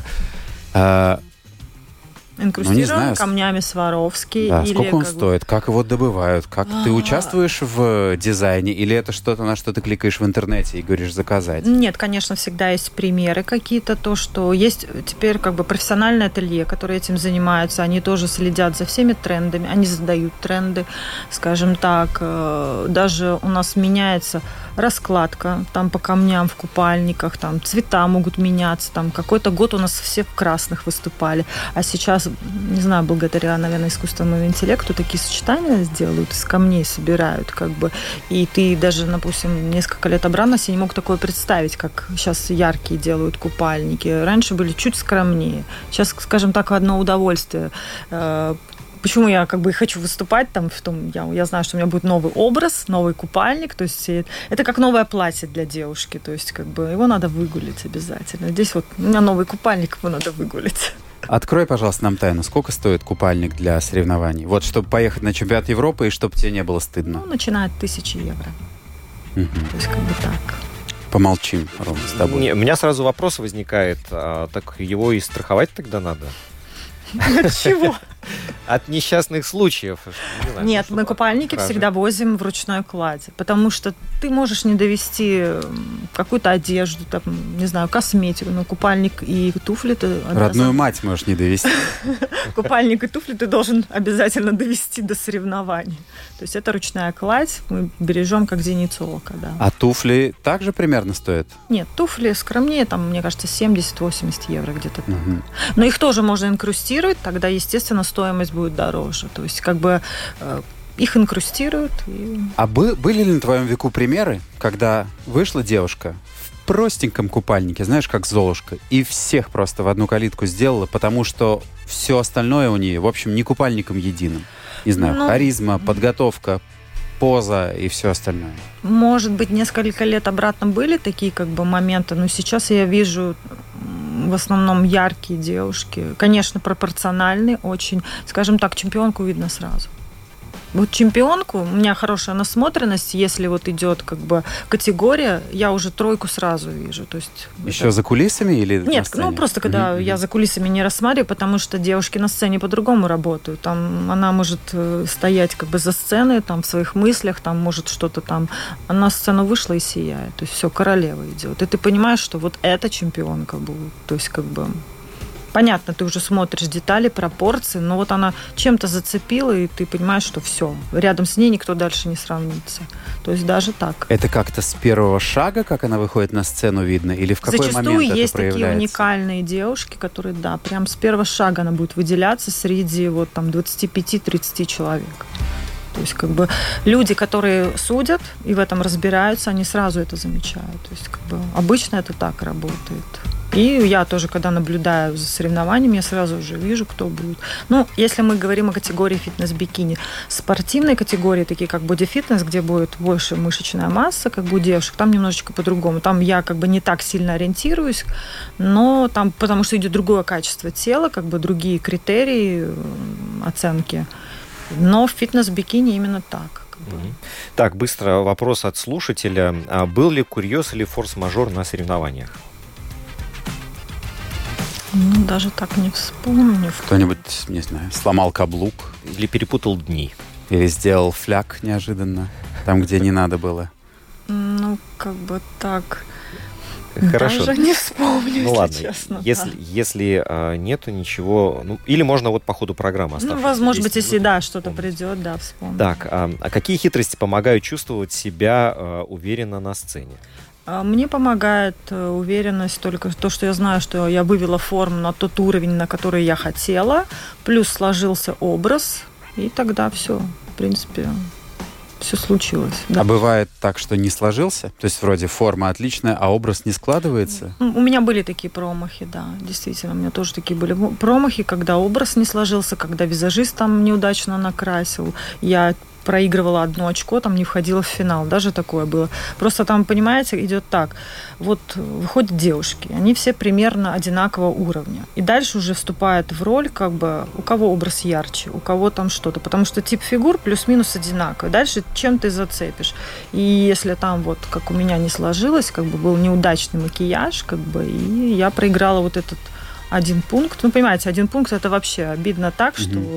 Инкрустирован камнями Сваровски. Да, сколько он стоит? Как его добывают? Как ты участвуешь в дизайне? Или это что-то, на что ты кликаешь в интернете и говоришь заказать? Нет, конечно, всегда есть примеры какие-то. То, что есть теперь профессиональное ателье, которые этим занимаются. Они тоже следят за всеми трендами. Они задают тренды. Скажем так, даже у нас меняется раскладка там по камням в купальниках. Там цвета могут меняться. Там какой-то год у нас все в красных выступали. А сейчас, не знаю, благодаря, наверное, искусственному интеллекту такие сочетания сделают, из камней собирают, И ты даже, допустим, несколько лет обратно себе не мог такое представить, как сейчас яркие делают купальники. Раньше были чуть скромнее. Сейчас, скажем так, одно удовольствие. Почему я и хочу выступать там в том, я знаю, что у меня будет новый образ, новый купальник, то есть это как новое платье для девушки, то есть его надо выгулить обязательно. Здесь у меня новый купальник, его надо выгулить. Открой, пожалуйста, нам тайну. Сколько стоит купальник для соревнований? Вот, чтобы поехать на чемпионат Европы и чтобы тебе не было стыдно. Начиная от 1000 евро. То есть так. Помолчим, Рома, с тобой. У меня сразу вопрос возникает. Так его и страховать тогда надо? От чего? От несчастных случаев. Нет, мы купальники всегда возим в ручной кладе, потому что ты можешь не довести какую-то одежду, там, не знаю, косметику, но купальник и туфли ты... Родную мать можешь не довести. Купальник и туфли ты должен обязательно довести до соревнований. То есть это ручная кладь, мы бережем как зеницу ока, да. А туфли также примерно стоят? Нет, туфли скромнее, там, мне кажется, 70-80 евро где-то так. Но их тоже можно инкрустировать, тогда, естественно, стоимость будет дороже. То есть их инкрустируют. А были ли на твоем веку примеры, когда вышла девушка в простеньком купальнике, знаешь, как Золушка, и всех просто в одну калитку сделала, потому что все остальное у нее, в общем, не купальником единым? Не знаю, харизма, подготовка, поза и все остальное. Может быть, несколько лет обратно были такие моменты, но сейчас я вижу в основном яркие девушки. Конечно, пропорциональные очень. Скажем так, чемпионку видно сразу. Вот чемпионку, у меня хорошая насмотренность, если идет категория, я уже тройку сразу вижу. То есть еще за кулисами или Нет, на сцене? Просто когда я за кулисами не рассматриваю, потому что девушки на сцене по-другому работают. Там она может стоять за сценой, там в своих мыслях, там может что-то там. Она на сцену вышла и сияет. То есть все, королева идет. И ты понимаешь, что вот эта чемпионка будет. То есть понятно, ты уже смотришь детали, пропорции, но вот она чем-то зацепила, и ты понимаешь, что все, рядом с ней никто дальше не сравнится. То есть даже так. Это как-то с первого шага, как она выходит на сцену, видно? Или в какой Зачастую момент это есть проявляется? такие уникальные девушки, которые, да, прям с первого шага она будет выделяться среди 25-30 человек. То есть как бы люди, которые судят и в этом разбираются, они сразу это замечают. То есть как бы обычно это так работает. И я тоже, когда наблюдаю за соревнованиями, я сразу уже вижу, кто будет. Ну, если мы говорим о категории фитнес-бикини, спортивной категории, такие как боди-фитнес, где будет больше мышечная масса, как бы у девушек, там немножечко по-другому. Там я как бы не так сильно ориентируюсь, но там, потому что идет другое качество тела, как бы другие критерии оценки. Но в фитнес-бикини именно так. Так, быстро вопрос от слушателя. А был ли курьез или форс-мажор на соревнованиях? Ну, даже так не вспомню. Кто-нибудь, не знаю, сломал каблук? Или перепутал дни? Или сделал фляг неожиданно, там, где не надо было? Ну, как бы так. Хорошо. Даже не вспомню, ну, ладно. честно. Если нету ничего... Ну, или можно вот по ходу программы оставить. Ну, возможно быть, если да, что-то придет, да, вспомню. Так, а какие хитрости помогают чувствовать себя уверенно на сцене? Мне помогает уверенность только то, что я знаю, что я вывела форму на тот уровень, на который я хотела, плюс сложился образ, и тогда все, в принципе, все случилось. Да. А бывает так, что не сложился? То есть вроде форма отличная, а образ не складывается? У меня были такие промахи, да, действительно. У меня тоже такие были промахи, когда образ не сложился, когда визажист там неудачно накрасил. Я проигрывала 1 очко, там не входила в финал. Даже такое было. Просто там, понимаете, идет так. Вот выходят девушки, они все примерно одинакового уровня. И дальше уже вступает в роль, как бы, у кого образ ярче, у кого там что-то. Потому что тип фигур плюс-минус одинаковый. Дальше чем ты зацепишь. И если там вот, как у меня не сложилось, как бы был неудачный макияж, как бы, и я проиграла вот этот 1 пункт. Ну, понимаете, 1 пункт это вообще обидно так, что...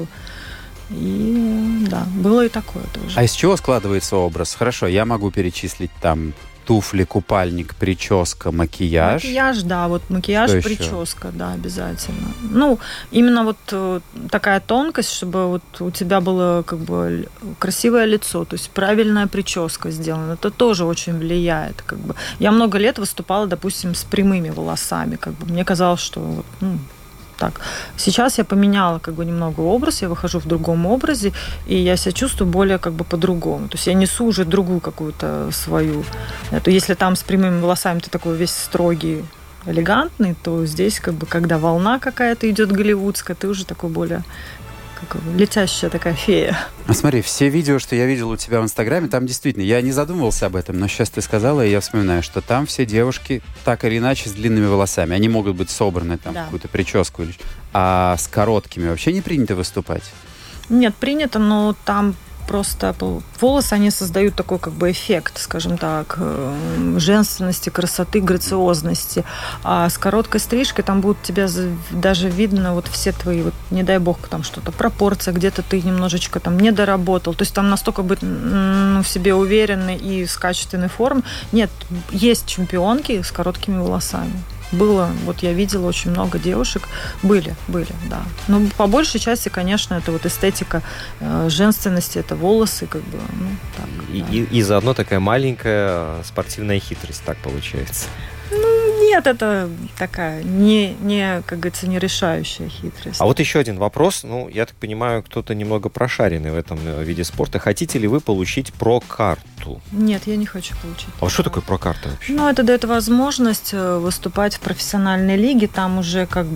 И да, было и такое тоже. А из чего складывается образ? Хорошо, я могу перечислить там туфли, купальник, прическа, макияж. Макияж, да, вот макияж, что прическа, да, обязательно. Ну, именно вот такая тонкость, чтобы вот у тебя было как бы красивое лицо, то есть правильная прическа сделана. Это тоже очень влияет, как бы. Я много лет выступала, допустим, с прямыми волосами, как бы. Мне казалось, что вот, так. Сейчас я поменяла как бы немного образ, я выхожу в другом образе, и я себя чувствую более как бы по-другому. То есть я несу уже другую какую-то свою. Если там с прямыми волосами ты такой весь строгий, элегантный, то здесь как бы когда волна какая-то идет голливудская, ты уже такой более летящая такая фея. А смотри, все видео, что я видел у тебя в Инстаграме, там действительно, я не задумывался об этом, но сейчас ты сказала, и я вспоминаю, что там все девушки так или иначе с длинными волосами. Они могут быть собраны там в какую-то прическу. А с короткими вообще не принято выступать? Нет, принято, но там просто волосы, они создают такой как бы эффект, скажем так, женственности, красоты, грациозности. А с короткой стрижкой там будет тебя даже видно вот все твои, вот, не дай бог, там что-то, пропорция, где-то ты немножечко там не доработал. То есть там настолько быть в себе уверенный и с качественной формой. Нет, есть чемпионки с короткими волосами. Было, вот я видела очень много девушек, были, да. Но по большей части, конечно, это вот эстетика женственности, это волосы, как бы, так. И заодно такая маленькая спортивная хитрость, так получается. Нет, это такая не, как говорится, не решающая хитрость. А вот еще один вопрос. Ну, я так понимаю, кто-то немного прошаренный в этом виде спорта. Хотите ли вы получить про-карту? Нет, я не хочу получить. А вот что такое про-карта вообще? Ну, это дает возможность выступать в профессиональной лиге. Там уже как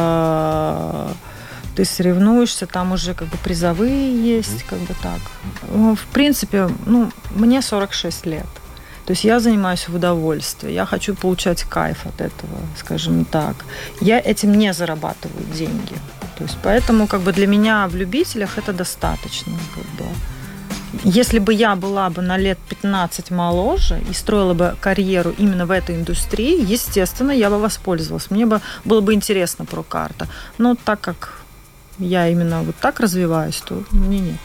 бы ты соревнуешься, там уже как бы призовые есть, как бы так. В принципе, мне 46 лет. То есть я занимаюсь в удовольствии, я хочу получать кайф от этого, скажем так. Я этим не зарабатываю деньги. То есть поэтому как бы для меня в любителях это достаточно. Как бы. Если бы я была бы на лет 15 моложе и строила бы карьеру именно в этой индустрии, естественно, я бы воспользовалась. Мне бы было бы интересно про-карта. Но так как я именно вот так развиваюсь, то мне нет.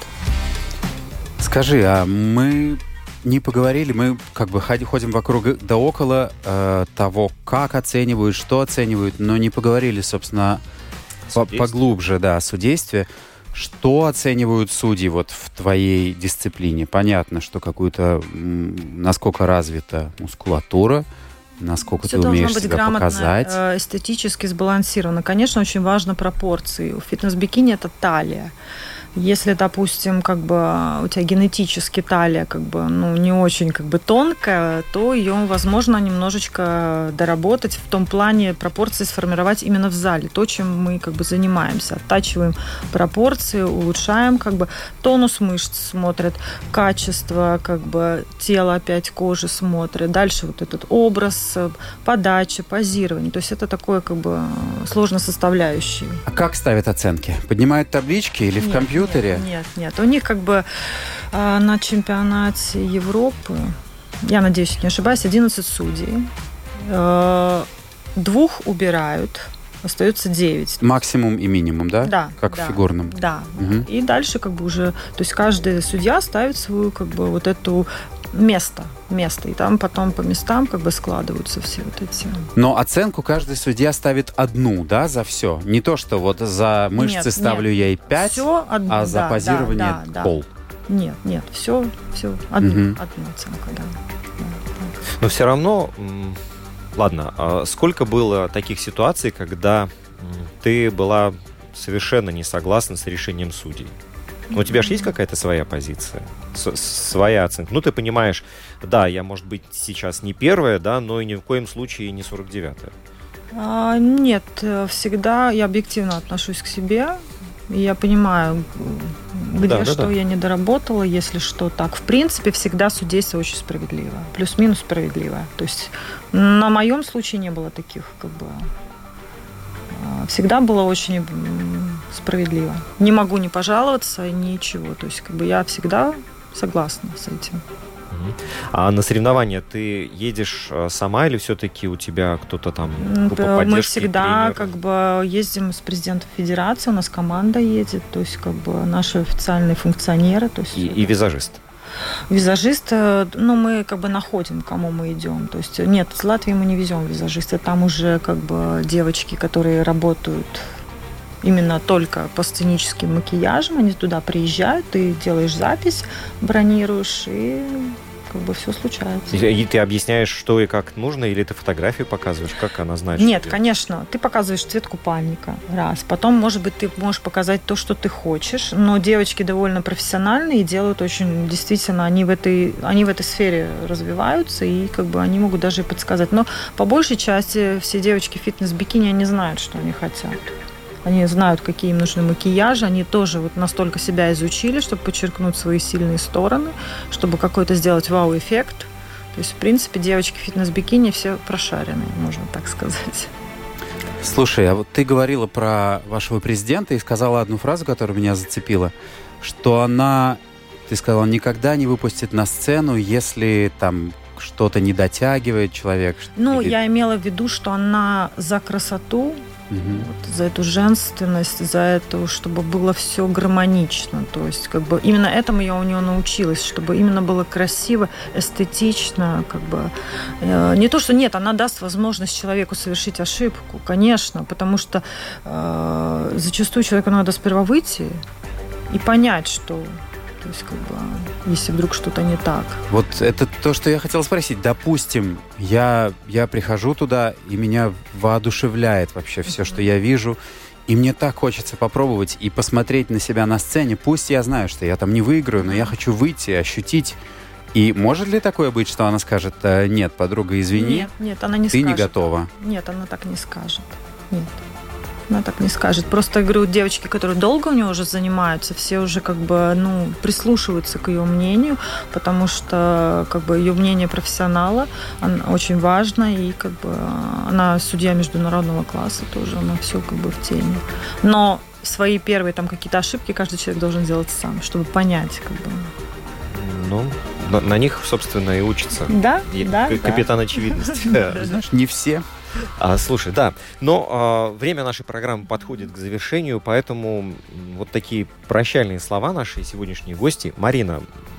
Скажи, а мы не поговорили, мы как бы ходим вокруг да около того, как оценивают, что оценивают, но не поговорили, собственно, поглубже, да, о судействе. Что оценивают судьи вот в твоей дисциплине? Понятно, что какую-то, насколько развита мускулатура, насколько все ты умеешь быть себя грамотно, показать. эстетически сбалансировано. Конечно, очень важно пропорции. У фитнес-бикини это талия. Если, допустим, как бы у тебя генетически талия как бы, ну, не очень как бы тонкая, то ее возможно немножечко доработать в том плане пропорции сформировать именно в зале. То, чем мы как бы занимаемся. Оттачиваем пропорции, улучшаем как бы тонус мышц смотрят, качество как бы тела опять кожи смотрят. Дальше вот этот образ, подача, позирование. То есть это такое как бы сложно составляющее. А как ставят оценки? Поднимают таблички или в компьютере? Нет. У них как бы на чемпионате Европы, я надеюсь, не ошибаюсь, 11 судей. 2 убирают, остается 9. Максимум и минимум, да? Да. Как в фигурном? Да. Угу. И дальше как бы уже, то есть каждый судья ставит свою как бы вот эту место. И там потом по местам как бы складываются все вот эти. Но оценку каждый судья ставит одну, да, за все? Не то, что вот за мышцы ставлю я ей 5, а за позирование пол. Нет, все одну оценку, да. Но все равно, ладно, а сколько было таких ситуаций, когда ты была совершенно не согласна с решением судей? У тебя же есть какая-то своя позиция, своя оценка. Ну, ты понимаешь, да, я, может быть, сейчас не первая, да, но и ни в коем случае не 49-я. Нет, всегда я объективно отношусь к себе. И я понимаю, где я не доработала, если что. Так, в принципе, всегда судейство очень справедливое. Плюс-минус справедливое. То есть на моем случае не было таких, как бы... Всегда было очень справедливо. Не могу не пожаловаться, ничего. То есть, как бы я всегда согласна с этим. А на соревнования ты едешь сама или все-таки у тебя кто-то там по поддержке? Мы всегда тренер? как бы ездим с президентом федерации, у нас команда едет, то есть как бы наши официальные функционеры. То есть, и визажист? Визажист, ну, мы как бы находим, к кому мы идем. То есть нет, с Латвии мы не везем визажиста, там уже как бы девочки, которые работают именно только по сценическим макияжам, они туда приезжают, ты делаешь запись, бронируешь, и как бы все случается. И ты объясняешь, что и как нужно, или ты фотографию показываешь, как она знает? Нет, конечно, ты показываешь цвет купальника, раз. Потом, может быть, ты можешь показать то, что ты хочешь, но девочки довольно профессиональные и делают очень, действительно, они в этой сфере развиваются, и как бы они могут даже и подсказать. Но по большей части все девочки фитнес-бикини, они знают, что они хотят. Они знают, какие им нужны макияжи, они тоже вот настолько себя изучили, чтобы подчеркнуть свои сильные стороны, чтобы какой-то сделать вау-эффект. То есть, в принципе, девочки фитнес-бикини все прошаренные, можно так сказать. Слушай, а вот ты говорила про вашего президента и сказала одну фразу, которая меня зацепила, что ты сказала, никогда не выпустит на сцену, если там что-то не дотягивает человек. Ну, я имела в виду, что она за красоту, вот, за эту женственность, за это, чтобы было все гармонично. То есть, как бы, именно этому я у нее научилась, чтобы именно было красиво, эстетично, как бы. Не то, что нет, она даст возможность человеку совершить ошибку, конечно, потому что зачастую человеку надо сперва выйти и понять, что... То есть, как бы, если вдруг что-то не так. Вот это то, что я хотел спросить. Допустим, я прихожу туда, и меня воодушевляет вообще все, что я вижу. И мне так хочется попробовать и посмотреть на себя на сцене. Пусть я знаю, что я там не выиграю, но я хочу выйти, ощутить. И может ли такое быть, что она скажет, нет, подруга, извини, нет, она не ты скажет. не готова? Нет, она так не скажет. Нет. Она так не скажет. Просто, я говорю, девочки, которые долго у нее уже занимаются, все уже как бы, прислушиваются к ее мнению, потому что как бы ее мнение профессионала очень важно, и как бы она судья международного класса тоже, она все как бы в теме. Но свои первые там какие-то ошибки каждый человек должен делать сам, чтобы понять, как бы. Ну, на них, собственно, и учится. Да, Капитан очевидности. Знаешь, не все. Слушай, да, но время нашей программы подходит к завершению, поэтому вот такие прощальные слова нашей сегодняшней гости. Марина,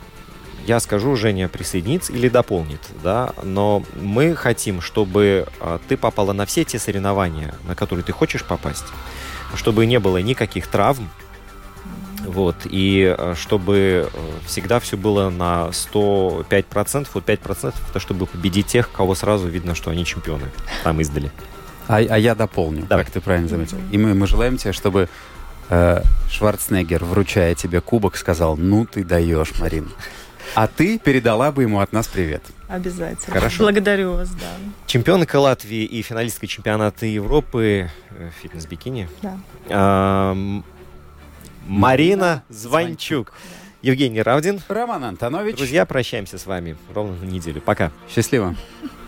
я скажу, Женя присоединится или дополнит, да, но мы хотим, чтобы ты попала на все те соревнования, на которые ты хочешь попасть, чтобы не было никаких травм, вот, и чтобы всегда все было на 105%, вот 5% это чтобы победить тех, кого сразу видно, что они чемпионы, там издали. А я дополню, Давай. как ты правильно заметил. И мы желаем тебе, чтобы Шварценеггер, вручая тебе кубок, сказал: ну ты даешь, Марина. А ты передала бы ему от нас привет. Обязательно. Хорошо. Благодарю вас, да. Чемпионка Латвии и финалистка чемпионата Европы фитнес-бикини. Да. Марина Звончук. Евгений Равдин. Роман Антонович. Друзья, прощаемся с вами ровно на неделю. Пока. Счастливо.